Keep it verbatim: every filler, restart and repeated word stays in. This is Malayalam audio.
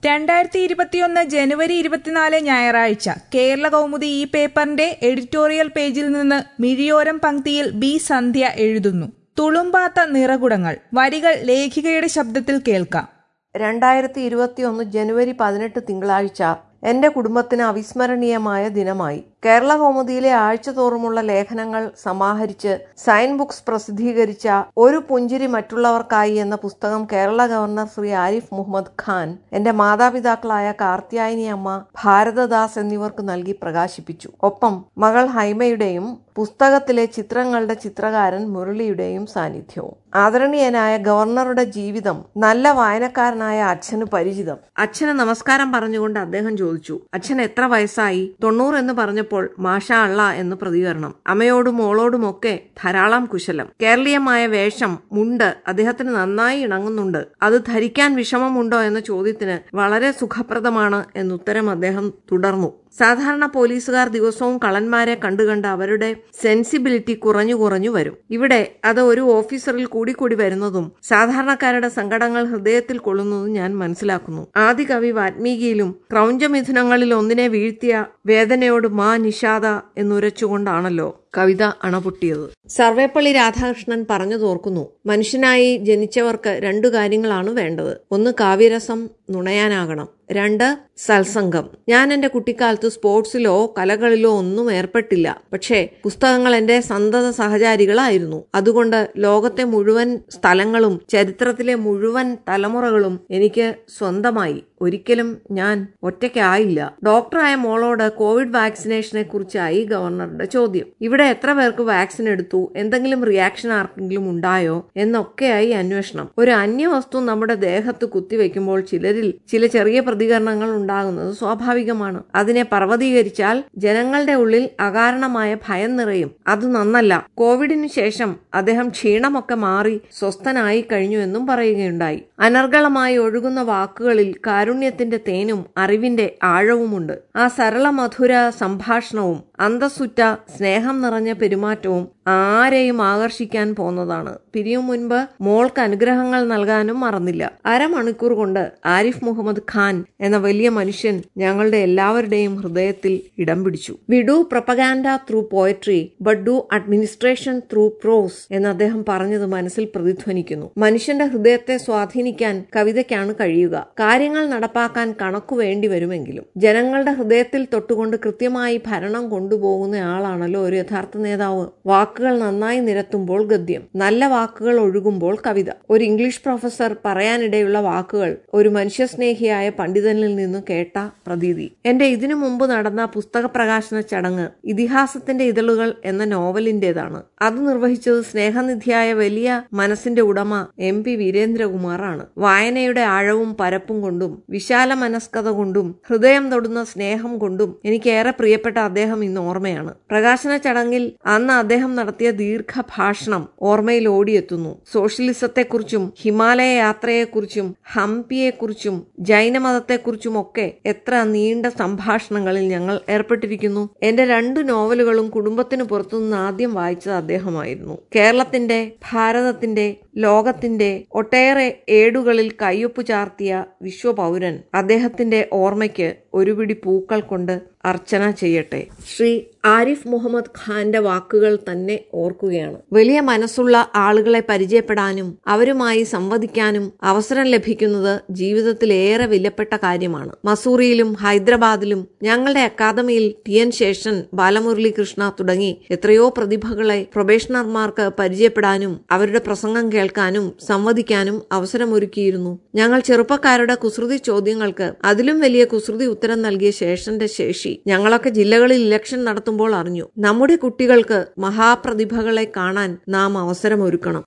രണ്ടായിരത്തി ഇരുപത്തിയൊന്ന് ജനുവരി ഇരുപത്തിനാല് ഞായറാഴ്ച കേരള കൗമുദി ഈ പേപ്പറിന്റെ എഡിറ്റോറിയൽ പേജിൽ നിന്ന് മിഴിയോരം പങ്ക്തിയിൽ ബി സന്ധ്യ എഴുതുന്നു. തുളുമ്പാത്ത നിറകുടങ്ങൾ. വരികൾ ലേഖികയുടെ ശബ്ദത്തിൽ കേൾക്കാം. രണ്ടായിരത്തി ഇരുപത്തിയൊന്ന് ജനുവരി പതിനെട്ട് തിങ്കളാഴ്ച എന്റെ കുടുംബത്തിന് അവിസ്മരണീയമായ ദിനമായി. കേരള കൗമുദിയിലെ ആഴ്ചതോറുമുള്ള ലേഖനങ്ങൾ സമാഹരിച്ച് സൈൻ ബുക്സ് പ്രസിദ്ധീകരിച്ച ഒരു പുഞ്ചിരി മറ്റുള്ളവർക്കായി എന്ന പുസ്തകം കേരള ഗവർണർ ശ്രീ ആരിഫ് മുഹമ്മദ് ഖാൻ എന്റെ മാതാപിതാക്കളായ കാർത്യായനി അമ്മ, ഭാരതദാസ് എന്നിവർക്ക് നൽകി പ്രകാശിപ്പിച്ചു. ഒപ്പം മകൾ ഹൈമയുടെയും പുസ്തകത്തിലെ ചിത്രങ്ങളുടെ ചിത്രകാരൻ മുരളിയുടെയും സാന്നിധ്യവും. ആദരണീയനായ ഗവർണറുടെ ജീവിതം നല്ല വായനക്കാരനായ അച്ഛന് പരിചിതം. അച്ഛന് നമസ്കാരം പറഞ്ഞുകൊണ്ട് അദ്ദേഹം ചോദിച്ചു, അച്ഛൻ എത്ര വയസ്സായി? തൊണ്ണൂറ് എന്ന് പറഞ്ഞപ്പോൾ മാഷാ അള്ളാ എന്ന് പ്രതികരണം. അമ്മയോടും മോളോടുമൊക്കെ ധാരാളം കുശലം. കേരളീയമായ വേഷം, മുണ്ട് അദ്ദേഹത്തിന് നന്നായി ഇണങ്ങുന്നുണ്ട്. അത് ധരിക്കാൻ വിഷമമുണ്ടോ എന്ന ചോദ്യത്തിന് വളരെ സുഖപ്രദമാണ് എന്നുത്തരം അദ്ദേഹം തുടർന്നു. സാധാരണ പോലീസുകാർ ദിവസവും കള്ളന്മാരെ കണ്ടുകണ്ട് അവരുടെ സെൻസിബിലിറ്റി കുറഞ്ഞു കുറഞ്ഞു വരും. ഇവിടെ അത് ഒരു ഓഫീസറിൽ കൂടിക്കൂടി വരുന്നതും സാധാരണക്കാരുടെ സങ്കടങ്ങൾ ഹൃദയത്തിൽ കൊള്ളുന്നതും ഞാൻ മനസ്സിലാക്കുന്നു. ആദി കവി വാൽമീകിയിലും ക്രൗഞ്ചമിഥുനങ്ങളിൽ ഒന്നിനെ വീഴ്ത്തിയ വേദനയോട് മാ നിഷാദ എന്നുരച്ചുകൊണ്ടാണല്ലോ കവിത അണപൊട്ടിയത്. സർവേപ്പള്ളി രാധാകൃഷ്ണൻ പറഞ്ഞു തോർക്കുന്നു, മനുഷ്യനായി ജനിച്ചവർക്ക് രണ്ടു കാര്യങ്ങളാണ് വേണ്ടത്. ഒന്ന് കാവ്യരസം നുണയാനാകണം, രണ്ട് സത്സംഗം. ഞാൻ എന്റെ കുട്ടിക്കാലത്ത് സ്പോർട്സിലോ കലകളിലോ ഒന്നും ഏർപ്പെട്ടില്ല. പക്ഷേ പുസ്തകങ്ങൾ എന്റെ സന്തത സഹചാരികളായിരുന്നു. അതുകൊണ്ട് ലോകത്തെ മുഴുവൻ സ്ഥലങ്ങളും ചരിത്രത്തിലെ മുഴുവൻ തലമുറകളും എനിക്ക് സ്വന്തമായി. ഒരിക്കലും ഞാൻ ഒറ്റയ്ക്കായില്ല. ഡോക്ടറായ മോളോട് കോവിഡ് വാക്സിനേഷനെ കുറിച്ചായി ഗവർണറുടെ ചോദ്യം. ഇവിടെ എത്ര പേർക്ക് വാക്സിൻ എടുത്തു, എന്തെങ്കിലും റിയാക്ഷൻ ആർക്കെങ്കിലും ഉണ്ടായോ എന്നൊക്കെയായി അന്വേഷണം. ഒരു അന്യവസ്തു നമ്മുടെ ദേഹത്ത് കുത്തിവെക്കുമ്പോൾ ചിലരിൽ ചില ചെറിയ പ്രതികരണങ്ങൾ ഉണ്ടാകുന്നത് സ്വാഭാവികമാണ്. അതിനെ പർവ്വതീകരിച്ചാൽ ജനങ്ങളുടെ ഉള്ളിൽ അകാരണമായ ഭയം നിറയും. അത് നന്നല്ല. കോവിഡിനു ശേഷം അദ്ദേഹം ക്ഷീണമൊക്കെ മാറി സ്വസ്ഥനായി കഴിഞ്ഞു എന്നും പറയുകയുണ്ടായി. അനർഗളമായി ഒഴുകുന്ന വാക്കുകളിൽ കാരുണ്യത്തിന്റെ തേനും അറിവിന്റെ ആഴവുമുണ്ട്. ആ സരള മധുര സംഭാഷണവും അന്തസ്സുറ്റ സ്നേഹം നിറഞ്ഞ പെരുമാറ്റവും ആരെയും ആകർഷിക്കാൻ പോന്നതാണ്. പിരിയും മുൻപ് മോൾക്ക് അനുഗ്രഹങ്ങൾ നൽകാനും മറന്നില്ല. അരമണിക്കൂർ കൊണ്ട് ആരിഫ് മുഹമ്മദ് ഖാൻ എന്ന വലിയ മനുഷ്യൻ ഞങ്ങളുടെ എല്ലാവരുടെയും ഹൃദയത്തിൽ ഇടം പിടിച്ചു. We do propaganda through poetry but do administration through prose എന്ന് അദ്ദേഹം പറഞ്ഞത് മനസ്സിൽ പ്രതിധ്വനിക്കുന്നു. മനുഷ്യന്റെ ഹൃദയത്തെ സ്വാധീനിക്കാൻ കവിതയ്ക്കാണ് കഴിയുക. കാര്യങ്ങൾ നടപ്പാക്കാൻ കണക്കു വേണ്ടി വരുമെങ്കിലും ജനങ്ങളുടെ ഹൃദയത്തിൽ തൊട്ടുകൊണ്ട് കൃത്യമായി ഭരണം കൊണ്ടുപോകുന്നയാളാണല്ലോ ഒരു യഥാർത്ഥ നേതാവ്. വാക്കുകൾ നന്നായി നിരത്തുമ്പോൾ ഗദ്യം, നല്ല വാക്കുകൾ ഒഴുകുമ്പോൾ കവിത. ഒരു ഇംഗ്ലീഷ് പ്രൊഫസർ പറയാനിടയുള്ള വാക്കുകൾ ഒരു മനുഷ്യസ്നേഹിയായ പണ്ഡിതനിൽ നിന്ന് കേട്ട പ്രതീതി. എന്റെ ഇതിനു മുമ്പ് നടന്ന പുസ്തക പ്രകാശന ചടങ്ങ് ഇതിഹാസത്തിന്റെ ഇതളുകൾ എന്ന നോവലിന്റേതാണ്. അത് നിർവഹിച്ചത് സ്നേഹനിധിയായ വലിയ മനസ്സിന്റെ ഉടമ എം പി വീരേന്ദ്രകുമാർ ആണ്. വായനയുടെ ആഴവും പരപ്പും കൊണ്ടും വിശാല മനസ്കത കൊണ്ടും ഹൃദയം തൊടുന്ന സ്നേഹം കൊണ്ടും എനിക്കേറെ പ്രിയപ്പെട്ട അദ്ദേഹം ഇന്ന് ഓർമ്മയാണ്. പ്രകാശന ചടങ്ങിൽ അന്ന് അദ്ദേഹം നടത്തിയ ദീർഘഭാഷണം ഓർമ്മയിൽ ഓടിയെത്തുന്നു. സോഷ്യലിസത്തെക്കുറിച്ചും ഹിമാലയ യാത്രയെക്കുറിച്ചും ഹംപിയെക്കുറിച്ചും ജൈനമതത്തെക്കുറിച്ചും ഒക്കെ എത്ര നീണ്ട സംഭാഷണങ്ങളിൽ ഞങ്ങൾ ഏർപ്പെട്ടിരിക്കുന്നു. എന്റെ രണ്ടു നോവലുകളും കുടുംബത്തിന് പുറത്തുനിന്ന് ആദ്യം വായിച്ചത് അദ്ദേഹമായിരുന്നു. കേരളത്തിന്റെ, ഭാരതത്തിന്റെ, ലോകത്തിന്റെ ഒട്ടേറെ ഏടുകളിൽ കയ്യൊപ്പ് ചാർത്തിയ വിശ്വപൗരൻ അദ്ദേഹത്തിന്റെ ഓർമ്മയ്ക്ക് ഒരു പിടി പൂക്കൾ കൊണ്ട് അർച്ചന ചെയ്യട്ടെ. ശ്രീ ആരിഫ് മുഹമ്മദ് ഖാന്റെ വാക്കുകൾ തന്നെ ഓർക്കുകയാണ്. വലിയ മനസ്സുള്ള ആളുകളെ പരിചയപ്പെടാനും അവരുമായി സംവദിക്കാനും അവസരം ലഭിക്കുന്നത് ജീവിതത്തിൽ ഏറെ വിലപ്പെട്ട കാര്യമാണ്. മസൂറിയിലും ഹൈദരാബാദിലും ഞങ്ങളുടെ അക്കാദമിയിൽ ടി എൻ ശേഷൻ, ബാലമുരളി കൃഷ്ണ തുടങ്ങി എത്രയോ പ്രതിഭകളെ പ്രൊബേഷണർമാർക്ക് പരിചയപ്പെടാനും അവരുടെ പ്രസംഗം കേൾക്കാനും സംവദിക്കാനും അവസരമൊരുക്കിയിരുന്നു. ഞങ്ങൾ ചെറുപ്പക്കാരുടെ കുസൃതി ചോദ്യങ്ങൾക്ക് അതിലും വലിയ കുസൃതി ഉത്തരം നൽകിയ ശേഷന്റെ ശേഷി ഞങ്ങളൊക്കെ ജില്ലകളിൽ ഇലക്ഷൻ നടത്തുമ്പോൾ അറിഞ്ഞു. നമ്മുടെ കുട്ടികൾക്ക് മഹാപ്രതിഭകളെ കാണാൻ നാം അവസരമൊരുക്കണം.